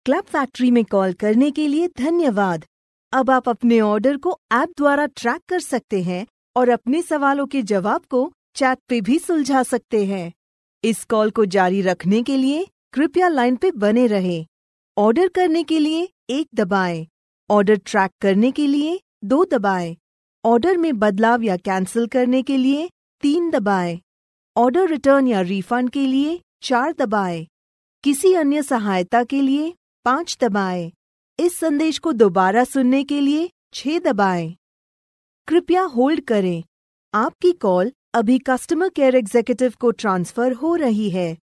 Club factory में call करने के लिए धन्यवाद। अब आप अपने ऑर्डर को ऐप द्वारा ट्रैक कर सकते हैं और अपने सवालों के जवाब को चैट पे भी सुलझा सकते हैं। इस कॉल को जारी रखने के लिए कृपया लाइन पे बने रहें। ऑर्डर करने के लिए 1 दबाएं। ऑर्डर ट्रैक करने के लिए 2 दबाएं। ऑर्डर में बदलाव या कैंसिल करने के लिए 3 दबाएं। ऑर्डर रिटर्न या रिफंड के लिए 4 दबाएं। किसी अन्य सहायता के लिए 5 दबाएं। इस संदेश को दोबारा सुनने के लिए 6 दबाएं। कृपया होल्ड करें। आपकी कॉल अभी कस्टमर केयर एग्जीक्यूटिव को ट्रांसफर हो रही है।